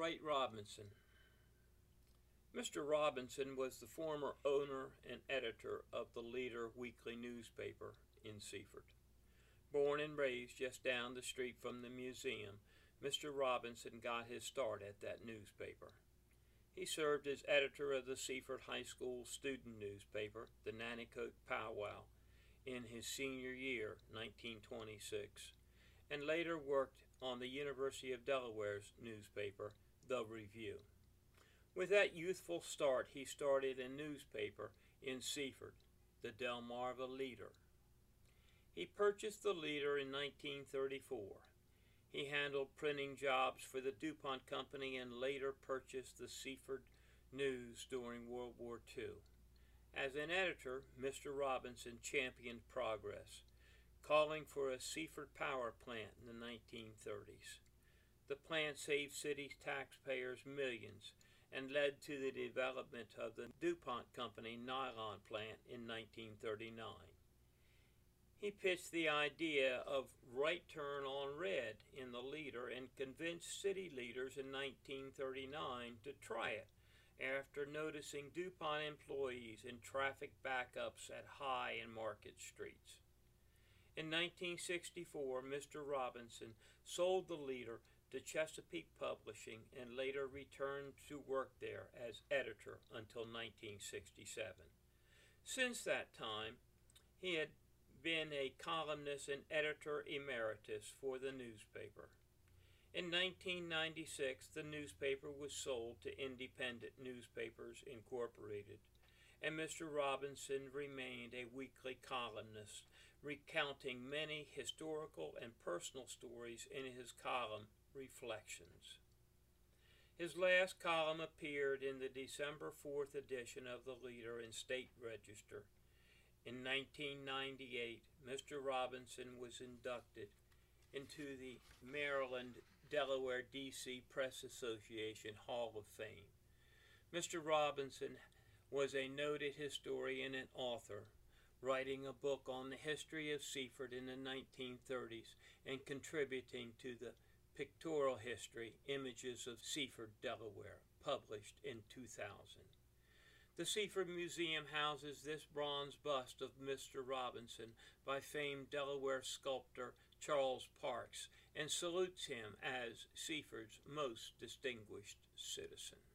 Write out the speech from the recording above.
Wright Robinson. Mr. Robinson was the former owner and editor of the Leader weekly newspaper in Seaford. Born and raised just down the street from the museum, Mr. Robinson got his start at that newspaper. He served as editor of the Seaford High School student newspaper, the Nanticoke Powwow, in his senior year, 1926, and later worked on the University of Delaware's newspaper, The Review. With that youthful start, he started a newspaper in Seaford, the Delmarva Leader. He purchased the Leader in 1934. He handled printing jobs for the DuPont Company and later purchased the Seaford News during World War II. As an editor, Mr. Robinson championed progress, calling for a Seaford power plant in the 1930s. The plant saved city taxpayers millions and led to the development of the DuPont Company nylon plant in 1939. He pitched the idea of right turn on red in the Leader and convinced city leaders in 1939 to try it after noticing DuPont employees in traffic backups at High and Market Streets. In 1964, Mr. Robinson sold the Leader to Chesapeake Publishing and later returned to work there as editor until 1967. Since that time, he had been a columnist and editor emeritus for the newspaper. In 1996, the newspaper was sold to Independent Newspapers Incorporated, and Mr. Robinson remained a weekly columnist, recounting many historical and personal stories in his column, Reflections. His last column appeared in the December 4th edition of the Leader and State Register. In 1998, Mr. Robinson was inducted into the Maryland-Delaware D.C. Press Association Hall of Fame. Mr. Robinson was a noted historian and author, writing a book on the history of Seaford in the 1930s and contributing to the Pictorial History, Images of Seaford, Delaware, published in 2000. The Seaford Museum houses this bronze bust of Mr. Robinson by famed Delaware sculptor Charles Parks and salutes him as Seaford's most distinguished citizen.